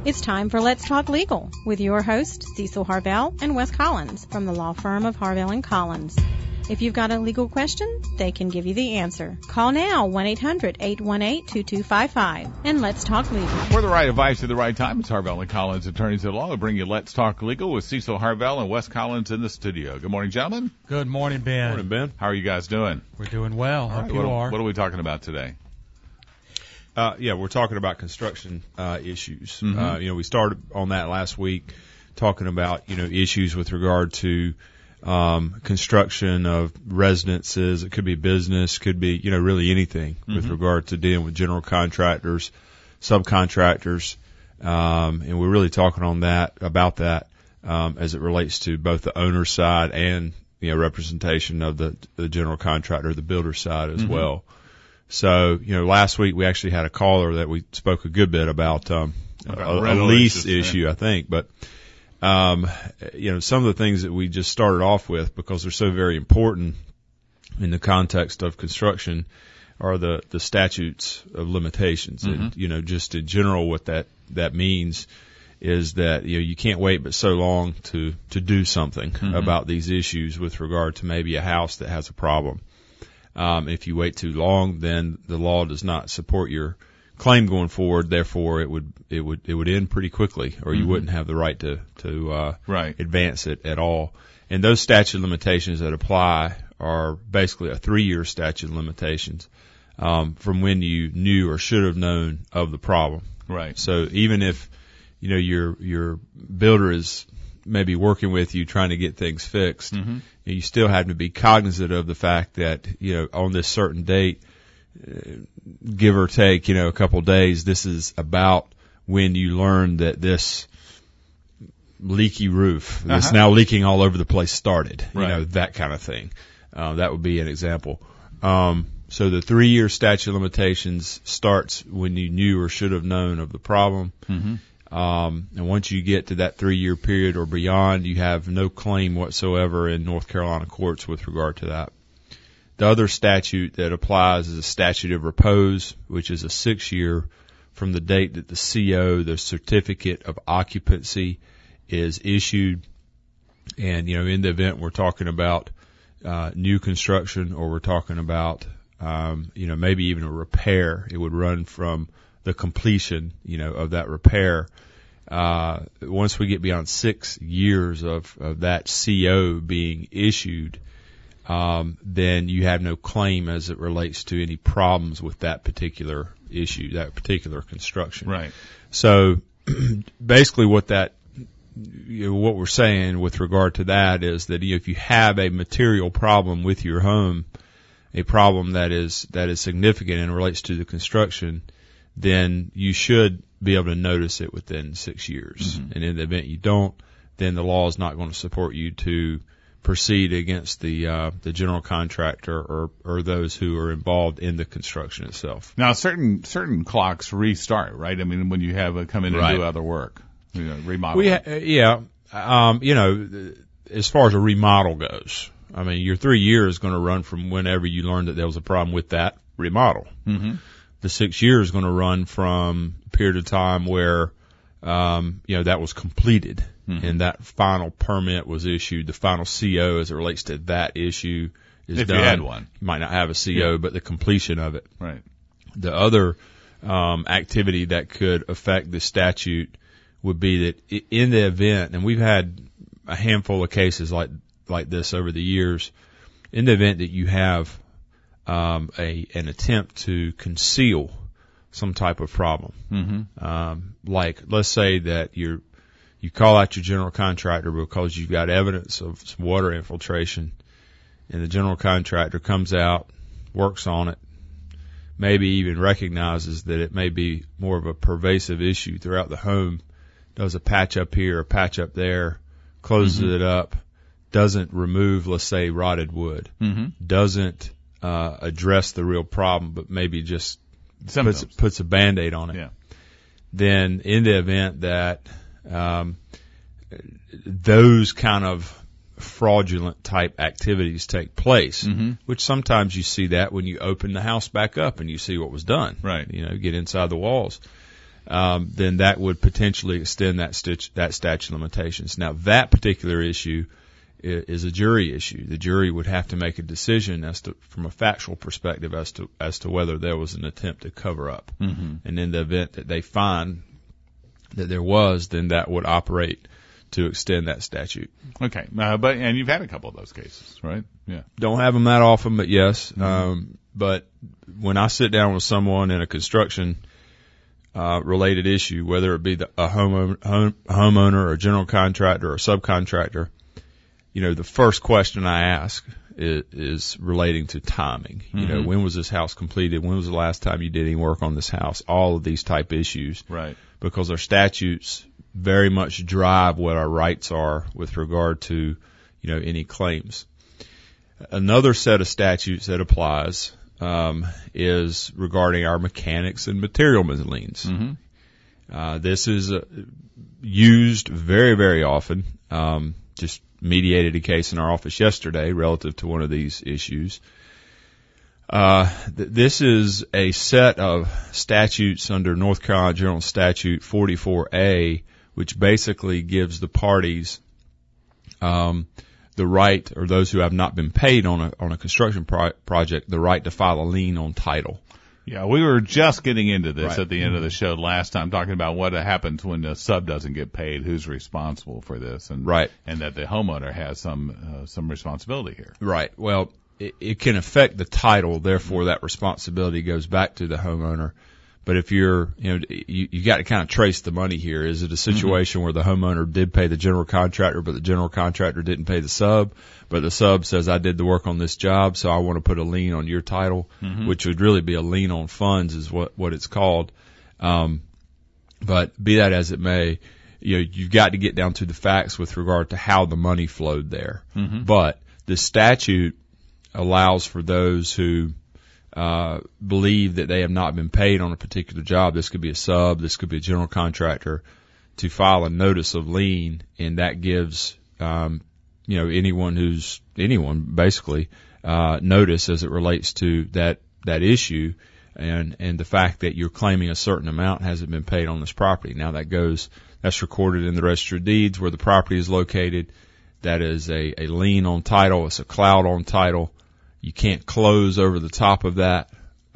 It's time for Let's Talk Legal with your hosts, Cecil Harvell and Wes Collins from the law firm of Harvell & Collins. If you've got a legal question, they can give you the answer. Call now, 1-800-818-2255, and let's talk legal. For the right advice at the right time, it's Harvell & Collins Attorneys at Law to bring you Let's Talk Legal with Cecil Harvell and Wes Collins in the studio. Good morning, gentlemen. Good morning, Ben. Morning, Ben. How are you guys doing? We're doing well. Hope you are. What are we talking about today? We're talking about construction issues. Mm-hmm. We started on that last week, talking about issues with regard to construction of residences. It could be business, could be really anything with regard to dealing with general contractors, subcontractors, and we're really talking on about that as it relates to both the owner side and representation of the general contractor, the builder side as well. So, last week we actually had a caller that we spoke a good bit about a lease issue, I think. But, some of the things that we just started off with, because they're so very important in the context of construction, are the statutes of limitations. And, just in general what that means is that, you can't wait but so long to do something about these issues with regard to maybe a house that has a problem. If you wait too long, then the law does not support your claim going forward. Therefore, it would end pretty quickly, or you wouldn't have the right to advance it at all. And those statute of limitations that apply are basically a 3-year statute of limitations from when you knew or should have known of the problem. Right. So even if your builder is maybe working with you trying to get things fixed, you still have to be cognizant of the fact that, on this certain date, give or take, a couple of days, this is about when you learn that this leaky roof that's now leaking all over the place started, that kind of thing. That would be an example. So the 3-year statute of limitations starts when you knew or should have known of the problem. And once you get to that 3-year period or beyond, you have no claim whatsoever in North Carolina courts with regard to that. The other statute that applies is a statute of repose, which is a 6-year from the date that the CO, the certificate of occupancy, is issued. And, in the event we're talking about new construction, or we're talking about, maybe even a repair, it would run from the completion, of that repair. Once we get beyond 6 years of that CO being issued, then you have no claim as it relates to any problems with that particular issue, that particular construction. Right. So basically what we're saying with regard to that is that if you have a material problem with your home, a problem that is significant and relates to the construction, then you should be able to notice it within 6 years. And in the event you don't, then the law is not going to support you to proceed against the general contractor or those who are involved in the construction itself. Now, certain clocks restart, right? I mean, when you have come in and do other work, remodel. As far as a remodel goes, I mean, your 3 years is going to run from whenever you learned that there was a problem with that remodel. The 6 years is going to run from a period of time where, that was completed and that final permit was issued. The final CO as it relates to that issue is if done. You had one. You might not have a CO, but the completion of it. Right. The other, activity that could affect the statute would be that in the event, and we've had a handful of cases like this over the years, in the event that you have an attempt to conceal some type of problem. Like, let's say that you call out your general contractor because you've got evidence of some water infiltration, and the general contractor comes out, works on it, maybe even recognizes that it may be more of a pervasive issue throughout the home, does a patch up here, a patch up there, closes it up, doesn't remove, let's say, rotted wood, doesn't address the real problem, but maybe just puts a Band-Aid on it. Yeah. Then in the event that those kind of fraudulent type activities take place, which sometimes you see that when you open the house back up and you see what was done. Right. Get inside the walls. then that would potentially extend that statute of limitations. Now, that particular issue is a jury issue. The jury would have to make a decision from a factual perspective as to whether there was an attempt to cover up. Mm-hmm. And in the event that they find that there was, then that would operate to extend that statute. Okay. And you've had a couple of those cases, right? Yeah. Don't have them that often, but yes. Mm-hmm. But when I sit down with someone in a construction related issue, whether it be a homeowner or a general contractor or a subcontractor, the first question I ask is relating to timing. Mm-hmm. When was this house completed? When was the last time you did any work on this house? All of these type issues. Right. Because our statutes very much drive what our rights are with regard to, any claims. Another set of statutes that applies is regarding our mechanics and materialman liens. Mm-hmm. This is used very, very often. Just mediated a case in our office yesterday relative to one of these issues. This is a set of statutes under North Carolina General Statute 44A, which basically gives the parties the right, or those who have not been paid on a construction project, the right to file a lien on title. Yeah, we were just getting into this at the end of the show last time, talking about what happens when the sub doesn't get paid, who's responsible for this, and that the homeowner has some responsibility here. Right. Well, it can affect the title, therefore that responsibility goes back to the homeowner. But if you got to kind of trace the money here. Is it a situation where the homeowner did pay the general contractor, but the general contractor didn't pay the sub, but the sub says, I did the work on this job, so I want to put a lien on your title, which would really be a lien on funds is what it's called. But be that as it may, you've got to get down to the facts with regard to how the money flowed there. Mm-hmm. But the statute allows for those who believe that they have not been paid on a particular job. This could be a sub, this could be a general contractor, to file a notice of lien, and that gives anyone basically notice as it relates to that issue and the fact that you're claiming a certain amount hasn't been paid on this property. Now that's recorded in the Register of Deeds where the property is located. That is a lien on title. It's a cloud on title. You can't close over the top of that.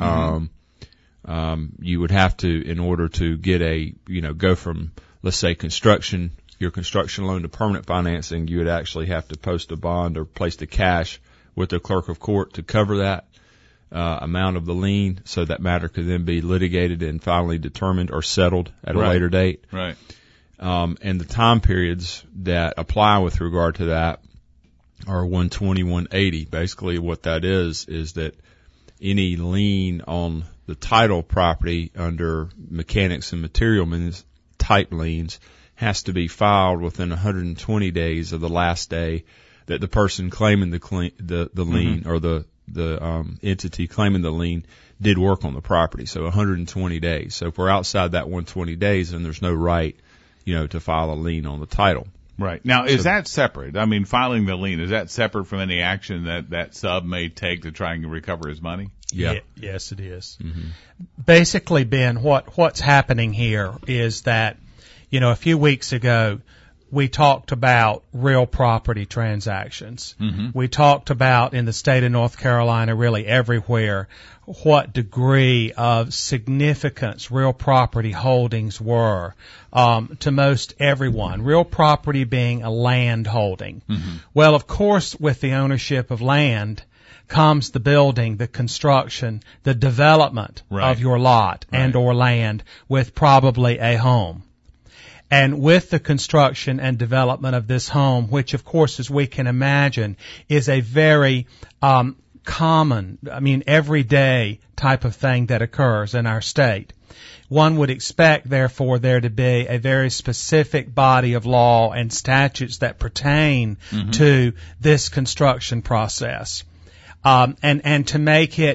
Mm-hmm. You would have to, in order to get go from, let's say, your construction loan to permanent financing, you would actually have to post a bond or place the cash with the clerk of court to cover that amount of the lien, so that matter could then be litigated and finally determined or settled at a later date. Right. And the time periods that apply with regard to that are 120, 180. Basically what that is that any lien on the title property under mechanics and materialman type liens has to be filed within 120 days of the last day that the person claiming the lien or the entity claiming the lien did work on the property. So 120 days. So if we're outside that 120 days, then there's no right, to file a lien on the title. Right. Now, is that separate? I mean, filing the lien, is that separate from any action that sub may take to try and recover his money? Yeah. Yes, it is. Mm-hmm. Basically, Ben, what's happening here is that, a few weeks ago, we talked about real property transactions. Mm-hmm. We talked about, in the state of North Carolina, really everywhere, what degree of significance real property holdings were to most everyone. Real property being a land holding. Mm-hmm. Well, of course, with the ownership of land comes the building, the construction, the development of your lot and or land with probably a home. And with the construction and development of this home, which of course, as we can imagine, is a very common, everyday type of thing that occurs in our state. One would expect, therefore, there to be a very specific body of law and statutes that pertain to this construction process. And to make it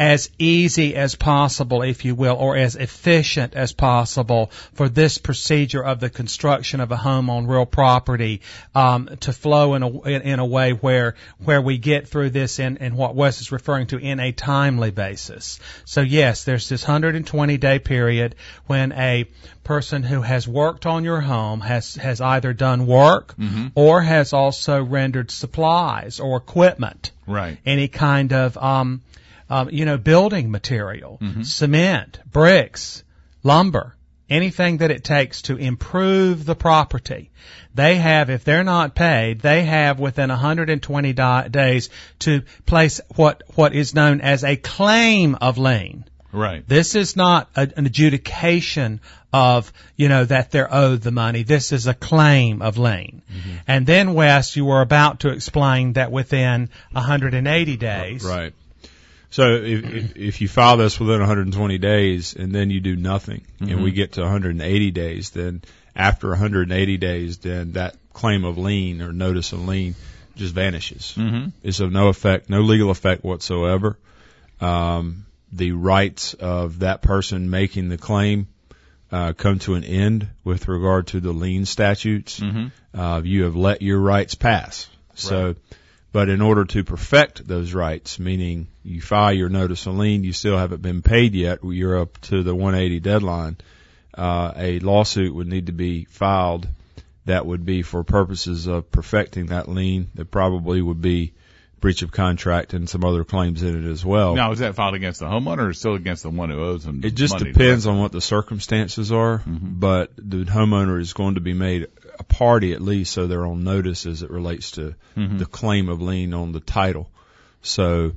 as easy as possible, if you will, or as efficient as possible for this procedure of the construction of a home on real property to flow in a way where we get through this in what Wes is referring to in a timely basis. So yes, there's this 120-day period when a person who has worked on your home has either done work or has also rendered supplies or equipment, right? Any kind of building material, cement, bricks, lumber, anything that it takes to improve the property. They have, if they're not paid, they have within 120 days to place what is known as a claim of lien. Right. This is not an adjudication of, that they're owed the money. This is a claim of lien. And then, Wes, you were about to explain that within 180 days. Right. So if you file this within 120 days and then you do nothing and we get to 180 days, then after 180 days, then that claim of lien or notice of lien just vanishes. It's of no effect, no legal effect whatsoever. The rights of that person making the claim come to an end with regard to the lien statutes. You have let your rights pass. So, right. But in order to perfect those rights, meaning you file your notice of lien, you still haven't been paid yet, you're up to the 180 deadline, a lawsuit would need to be filed that would be for purposes of perfecting that lien. That probably would be breach of contract and some other claims in it as well. Now, is that filed against the homeowner or still against the one who owes them? It just depends on what the circumstances are, but the homeowner is going to be made a party at least, so they're on notice as it relates to the claim of lien on the title. So,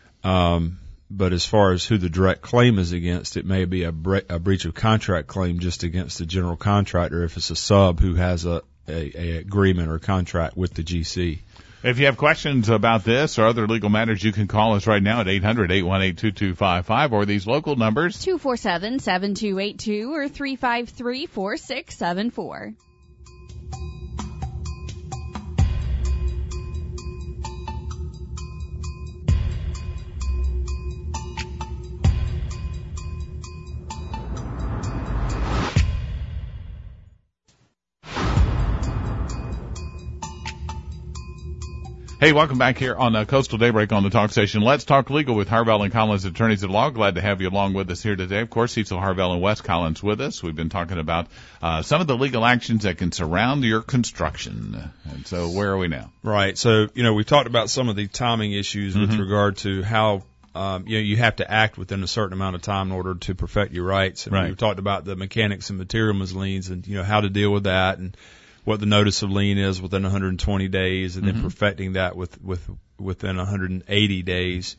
but as far as who the direct claim is against, it may be a breach of contract claim just against the general contractor if it's a sub who has a agreement or contract with the GC. If you have questions about this or other legal matters, you can call us right now at 800-818-2255 or these local numbers. 247-7282 or 353-4674. Hey, welcome back here on Coastal Daybreak on the Talk Station. Let's Talk Legal with Harvell and Collins, attorneys at law. Glad to have you along with us here today. Of course, Cecil Harvell and Wes Collins with us. We've been talking about some of the legal actions that can surround your construction. And so where are we now? Right. So, we've talked about some of the timing issues with regard to how you have to act within a certain amount of time in order to perfect your rights. And right. We've talked about the mechanics and materials liens and, how to deal with that and what the notice of lien is within 120 days and then perfecting that within 180 days.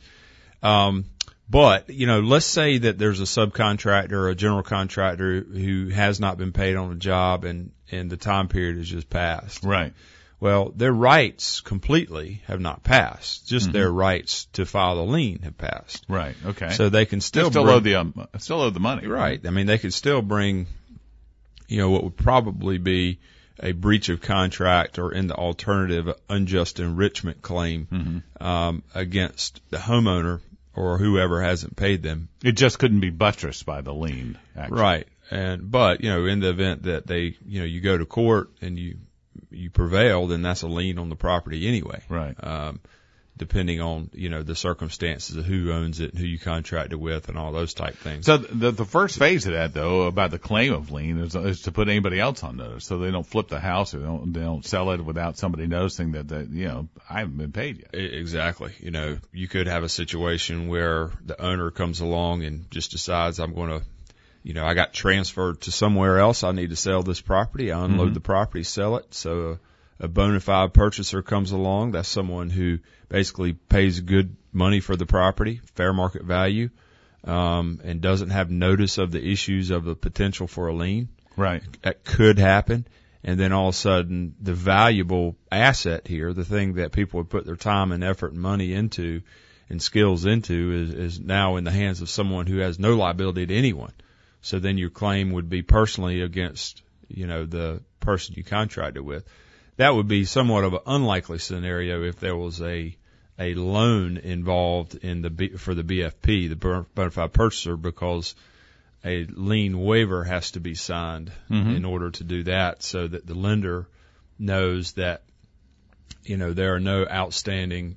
But, let's say that there's a subcontractor or a general contractor who has not been paid on a job and the time period has just passed. Right. Well, their rights completely have not passed. Just their rights to file the lien have passed. Right. Okay. So they can still owe the money. Right. I mean, they could still bring, what would probably be a breach of contract or in the alternative unjust enrichment claim against the homeowner or whoever hasn't paid them. It just couldn't be buttressed by the lien. Actually. Right. But in the event that they, you go to court and you prevail, then that's a lien on the property anyway. Right. Depending on, the circumstances of who owns it and who you contracted with and all those type things. So the first phase of that, though, about the claim of lien is to put anybody else on notice so they don't flip the house or they don't sell it without somebody noticing that, I haven't been paid yet. Exactly. You could have a situation where the owner comes along and just decides I'm going to, I got transferred to somewhere else. I need to sell this property. I unload the property, sell it. So a bona fide purchaser comes along. That's someone who basically pays good money for the property, fair market value, and doesn't have notice of the issues of the potential for a lien. Right. That could happen. And then all of a sudden, the valuable asset here, the thing that people would put their time and effort and money into and skills into is now in the hands of someone who has no liability to anyone. So then your claim would be personally against, the person you contracted with. That would be somewhat of an unlikely scenario if there was a a loan involved in for the BFP, the bona fide purchaser, because a lien waiver has to be signed in order to do that, so that the lender knows that, there's no outstanding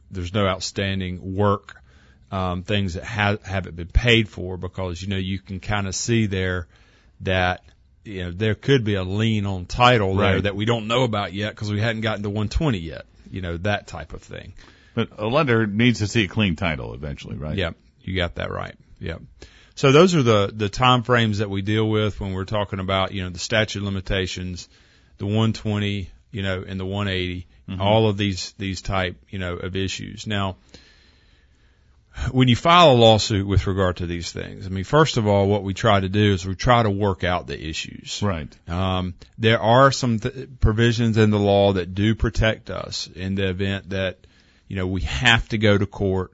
work, things that haven't been paid for, because, you can kind of see there that, there could be a lien on title there that we don't know about yet because we hadn't gotten to 120 yet, that type of thing. But a lender needs to see a clean title eventually, right? Yeah, you got that right. Yeah. So those are the time frames that we deal with when we're talking about, the statute of limitations, the 120, and the 180, all of these type, of issues. Now, when you file a lawsuit with regard to these things, first of all, what we try to do is we try to work out the issues. Right. There are some provisions in the law that do protect us in the event that, we have to go to court.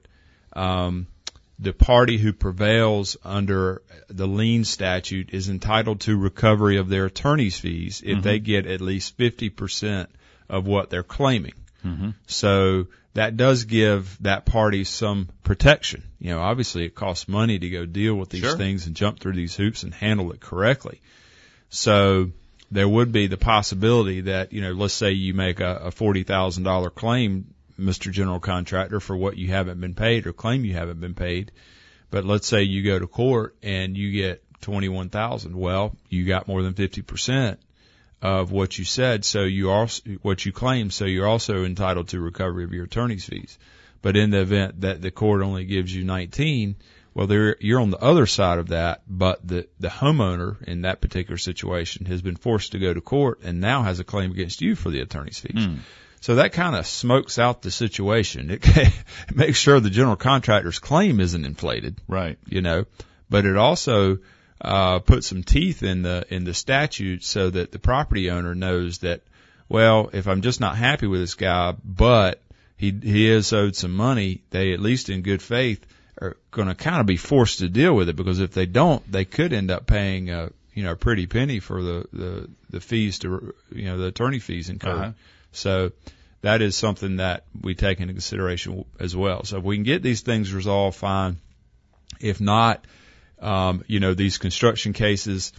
The party who prevails under the lien statute is entitled to recovery of their attorney's fees if they get at least 50% of what they're claiming. So that does give that party some protection. Obviously it costs money to go deal with these things and jump through these hoops and handle it correctly. So there would be the possibility that, let's say you make a $40,000 claim, Mr. General Contractor, for what you haven't been paid or claim you haven't been paid. But let's say you go to court and you get $21,000. Well, you got more than 50% of what you said, so what you claimed, so you're also entitled to recovery of your attorney's fees. But in the event that the court only gives you 19, well, you're on the other side of that, but the homeowner in that particular situation has been forced to go to court and now has a claim against you for the attorney's fees. So that kind of smokes out the situation. It makes sure the general contractor's claim isn't inflated. Right. But it also put some teeth in the statute so that the property owner knows that, well, if I'm just not happy with this guy, but he is owed some money, they at least in good faith are going to kind of be forced to deal with it, because if they don't, they could end up paying a pretty penny for the fees to the attorney fees incurred. So that is something that we take into consideration as well. So if we can get these things resolved, fine. If not, these construction cases,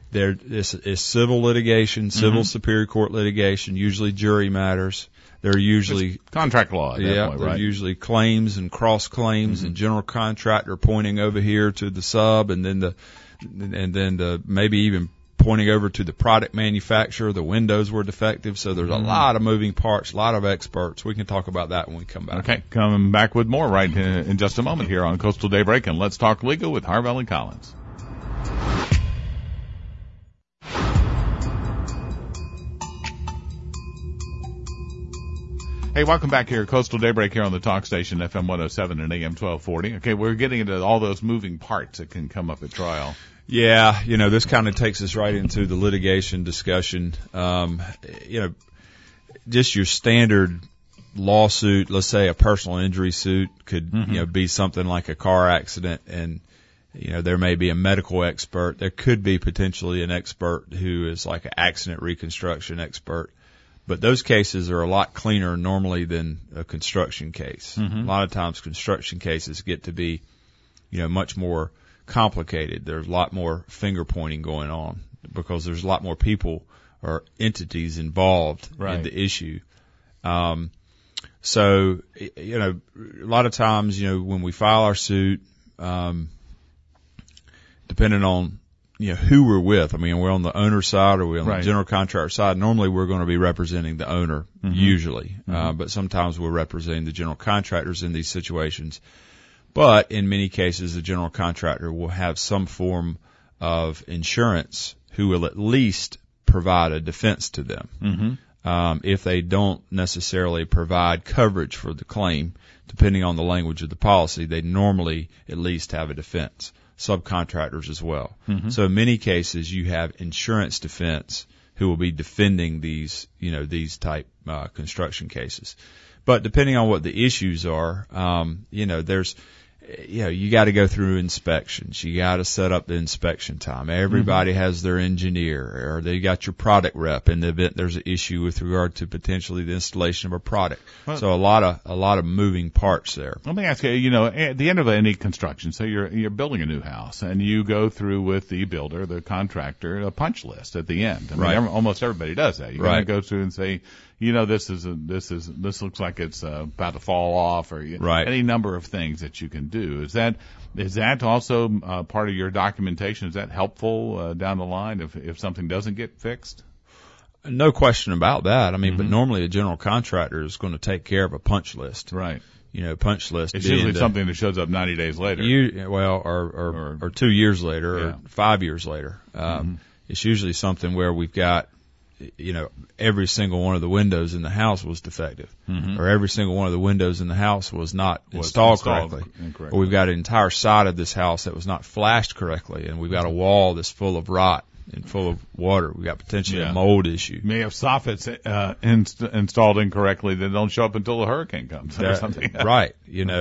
is civil litigation, civil superior court litigation, usually jury matters. They're usually it's contract law at that point, they're right? usually claims and cross claims and general contractor pointing over here to the sub, and then the maybe even pointing over to the product manufacturer. The windows were defective, so there's a lot of moving parts, a lot of experts. We can talk about that when we come back. Okay, coming back with more right in just a moment here on Coastal Daybreak, and Let's Talk Legal with Harvell and Collins. Hey, welcome back here, Coastal Daybreak here on the Talk Station, FM 107 and AM 1240. Okay, we're getting into all those moving parts that can come up at trial. Yeah, this kind of takes us right into the litigation discussion. Just your standard lawsuit, let's say a personal injury suit could, be something like a car accident, and, there may be a medical expert. There could be potentially an expert who is like an accident reconstruction expert. But those cases are a lot cleaner normally than a construction case. A lot of times construction cases get to be, much more complicated. There's a lot more finger pointing going on because there's a lot more people or entities involved in the issue. So, a lot of times, when we file our suit, depending on, who we're with. We're on the owner side or we're on the general contractor side. Normally we're going to be representing the owner, usually. But sometimes we're representing the general contractors in these situations. But in many cases, the general contractor will have some form of insurance who will at least provide a defense to them. If they don't necessarily provide coverage for the claim, depending on the language of the policy, they normally at least have a defense. Subcontractors as well. So in many cases, you have insurance defense who will be defending these type construction cases. But depending on what the issues are, there's you got to go through inspections. You got to set up the inspection time. Everybody has their engineer, or they got your product rep in the event there's an issue with regard to potentially the installation of a product. So a lot of moving parts there. Let me ask you, at the end of any construction, so you're building a new house, and you go through with the builder, the contractor, a punch list at the end. Almost everybody does that. You're going to go through and say, this looks like it's about to fall off, or any number of things that you can do. Is that also part of your documentation? Is that helpful down the line if something doesn't get fixed? No question about that. But normally a general contractor is going to take care of a punch list. Right. Punch list. It's usually something that shows up 90 days later. Or 2 years later, or 5 years later. It's usually something where we've got, every single one of the windows in the house was defective, or every single one of the windows in the house was not installed correctly, or we've got an entire side of this house that was not flashed correctly, and we've got a wall that's full of rot and full of water. We've got potentially a mold issue. You may have soffits installed incorrectly that don't show up until the hurricane comes or something. Right.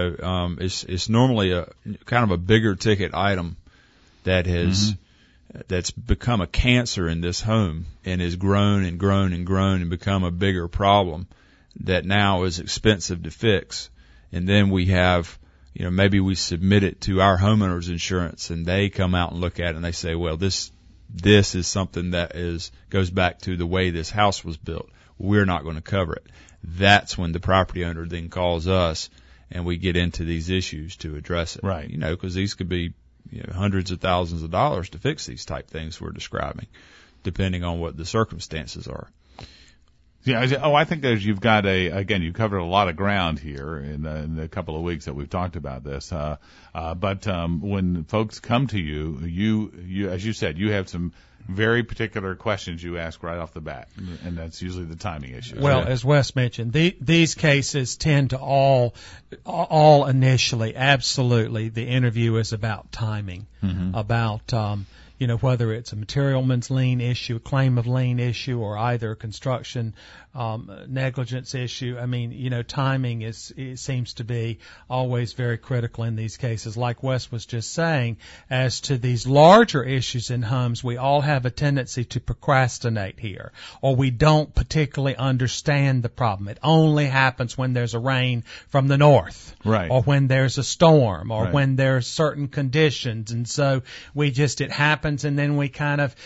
It's normally a kind of a bigger ticket item that has that's become a cancer in this home and has grown and grown and grown and become a bigger problem that now is expensive to fix. And then we have, maybe we submit it to our homeowners insurance and they come out and look at it and they say, well, this is something that goes back to the way this house was built. We're not going to cover it. That's when the property owner then calls us and we get into these issues to address it. Right. Because these could be hundreds of thousands of dollars to fix these type things we're describing, depending on what the circumstances are. Yeah. I think you've got you've covered a lot of ground here in the couple of weeks that we've talked about this. But when folks come to you, as you said, you have some very particular questions you ask right off the bat, and that's usually the timing issue. Well, as Wes mentioned, these cases tend to all initially, absolutely, the interview is about timing, about whether it's a materialman's lien issue, a claim of lien issue, or either a construction negligence issue. Timing it seems to be always very critical in these cases. Like Wes was just saying, as to these larger issues in homes, we all have a tendency to procrastinate here, or we don't particularly understand the problem. It only happens when there's a rain from the north, right, or when there's a storm, or when there's certain conditions, and so it happens, and then we kind of,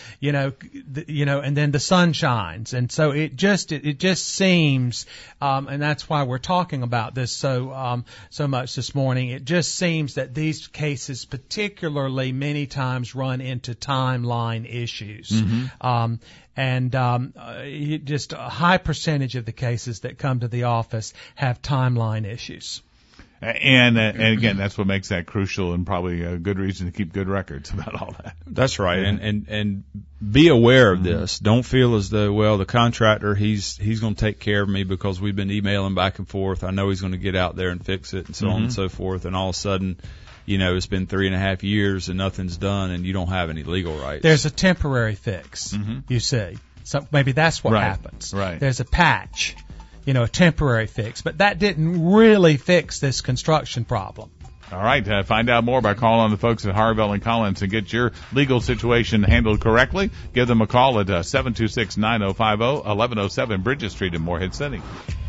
and then the sun shines, and so it just seems, and that's why we're talking about this so much this morning. It just seems that these cases, particularly, many times run into timeline issues, just a high percentage of the cases that come to the office have timeline issues. And again, that's what makes that crucial, and probably a good reason to keep good records about all that. That's right. And be aware of this. Don't feel as though, well, the contractor, he's going to take care of me because we've been emailing back and forth. I know he's going to get out there and fix it, and so on and so forth. And all of a sudden, it's been 3.5 years and nothing's done, and you don't have any legal rights. There's a temporary fix, you see. So maybe that's what happens. Right. There's a patch. A temporary fix, but that didn't really fix this construction problem. All right. Find out more by calling on the folks at Harvell and Collins and get your legal situation handled correctly. Give them a call at 726-9050, 1107 Bridges Street in Morehead City.